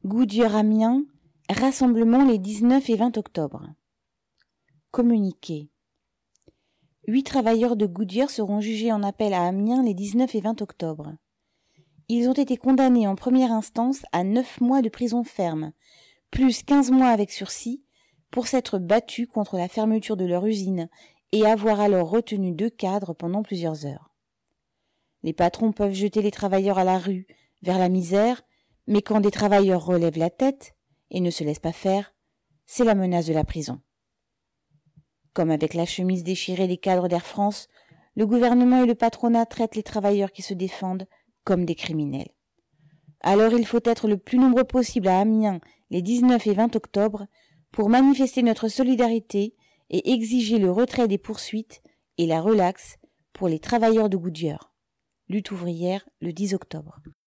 Goodyear Amiens, rassemblement les 19 et 20 octobre. Communiqué. 8 travailleurs de Goodyear seront jugés en appel à Amiens les 19 et 20 octobre. Ils ont été condamnés en première instance à 9 mois de prison ferme, plus 15 mois avec sursis, pour s'être battus contre la fermeture de leur usine et avoir alors retenu 2 cadres pendant plusieurs heures. Les patrons peuvent jeter les travailleurs à la rue, vers la misère, mais quand des travailleurs relèvent la tête et ne se laissent pas faire, c'est la menace de la prison. Comme avec la chemise déchirée des cadres d'Air France, le gouvernement et le patronat traitent les travailleurs qui se défendent comme des criminels. Alors il faut être le plus nombreux possible à Amiens les 19 et 20 octobre pour manifester notre solidarité et exiger le retrait des poursuites et la relaxe pour les travailleurs de Goodyear. Lutte ouvrière le 10 octobre.